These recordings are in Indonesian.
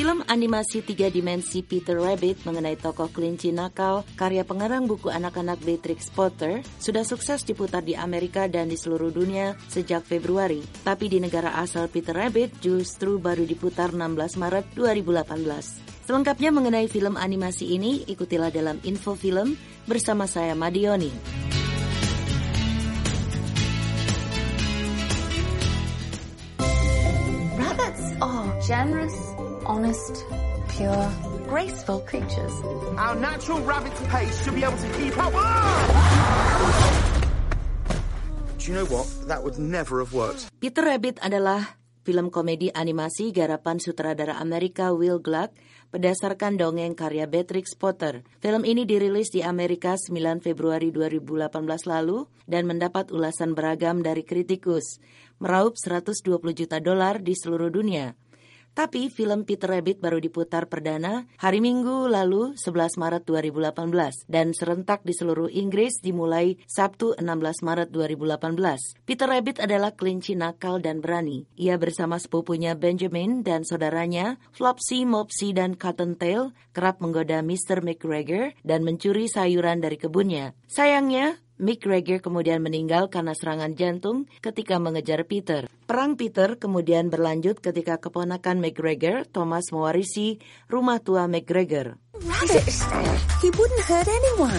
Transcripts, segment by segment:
Film animasi 3 dimensi Peter Rabbit mengenai tokoh kelinci nakal karya pengarang buku anak-anak Beatrix Potter sudah sukses diputar di Amerika dan di seluruh dunia sejak Februari. Tapi di negara asal Peter Rabbit justru baru diputar 16 Maret 2018. Selengkapnya mengenai film animasi ini, ikutilah dalam Info Film bersama saya Madioni. Rabbits are generous, honest, pure, graceful creatures. Our natural rabbit's pace should be able to keep up. Do you know what? That would never have worked. Peter Rabbit adalah film komedi animasi garapan sutradara Amerika Will Gluck berdasarkan dongeng karya Beatrix Potter. Film ini dirilis di Amerika 9 Februari 2018 lalu dan mendapat ulasan beragam dari kritikus, meraup $120 juta di seluruh dunia. Tapi film Peter Rabbit baru diputar perdana hari Minggu lalu 11 Maret 2018 dan serentak di seluruh Inggris dimulai Sabtu 16 Maret 2018. Peter Rabbit adalah kelinci nakal dan berani. Ia bersama sepupunya Benjamin dan saudaranya Flopsy, Mopsy, dan Cottontail kerap menggoda Mr. McGregor dan mencuri sayuran dari kebunnya. Sayangnya, McGregor kemudian meninggal karena serangan jantung ketika mengejar Peter. Perang Peter kemudian berlanjut ketika keponakan McGregor, Thomas, mewarisi rumah tua McGregor. Rabbit, he wouldn't hurt anyone.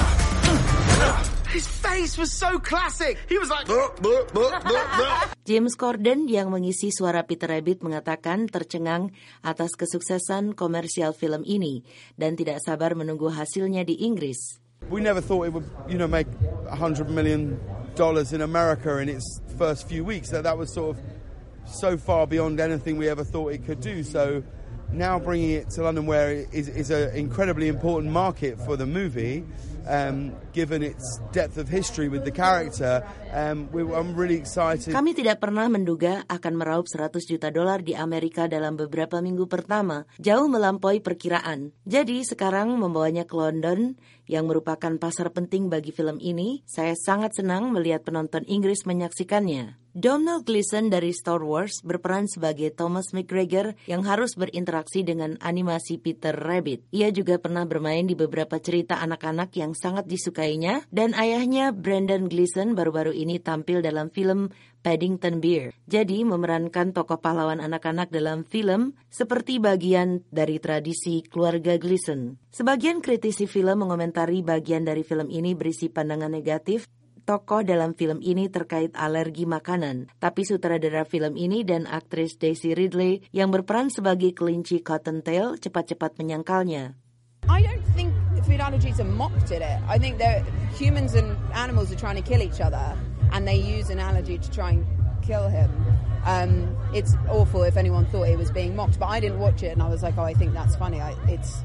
His face was so classic. He was like... James Corden yang mengisi suara Peter Rabbit mengatakan tercengang atas kesuksesan komersial film ini dan tidak sabar menunggu hasilnya di Inggris. We never thought it would, make $100 million in America in its first few weeks. That was sort of so far beyond anything we ever thought it could do. So now bringing it to London, where it is an incredibly important market for the movie, given its depth of history with the character, I'm really excited. Kami tidak pernah menduga akan meraup $100 juta di Amerika dalam beberapa minggu pertama, jauh melampaui perkiraan. Jadi sekarang membawanya ke London, yang merupakan pasar penting bagi film ini, saya sangat senang melihat penonton Inggris menyaksikannya. Domhnall Gleeson dari Star Wars berperan sebagai Thomas McGregor yang harus berinteraksi dengan animasi Peter Rabbit. Ia juga pernah bermain di beberapa cerita anak-anak yang sangat disukainya, dan ayahnya Brendan Gleeson baru-baru ini tampil dalam film Paddington Bear. Jadi memerankan tokoh pahlawan anak-anak dalam film seperti bagian dari tradisi keluarga Gleeson. Sebagian kritisi film mengomentari bagian dari film ini berisi pandangan negatif tokoh dalam film ini terkait alergi makanan. Tapi sutradara film ini dan aktris Daisy Ridley yang berperan sebagai kelinci Cottontail cepat-cepat menyangkalnya. I don't think food allergies are mocked at it. I think that humans and animals are trying to kill each other and they use an allergy to try and kill him. It's awful if anyone thought it was being mocked, but I didn't watch it and I was like, I think that's funny. It's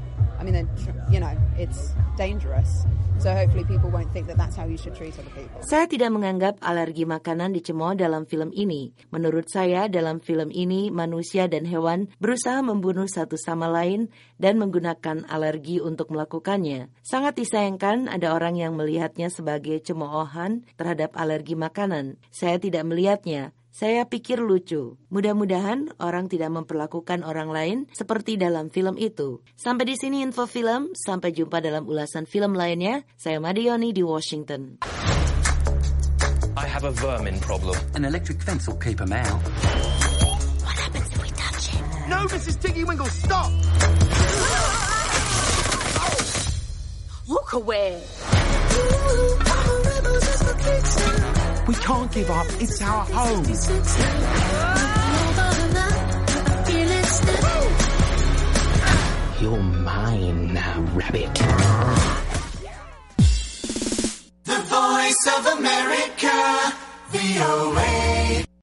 dangerous. So hopefully people won't think that that's how you should treat other people. Saya tidak menganggap alergi makanan dicemooh dalam film ini. Menurut saya, dalam film ini manusia dan hewan berusaha membunuh satu sama lain dan menggunakan alergi untuk melakukannya. Sangat disayangkan ada orang yang melihatnya sebagai cemoohan terhadap alergi makanan. Saya tidak melihatnya. Saya pikir lucu. Mudah-mudahan orang tidak memperlakukan orang lain seperti dalam film itu. Sampai di sini Info Film. Sampai jumpa dalam ulasan film lainnya. Saya Madioni di Washington. I have a vermin problem. An electric fence will keep them out. What happens if we touch it? No, Mrs. Tiggy Wingle, stop! Look away. We can't give up. It's our home. You're mine now, Rabbit. The Voice of America, VOA.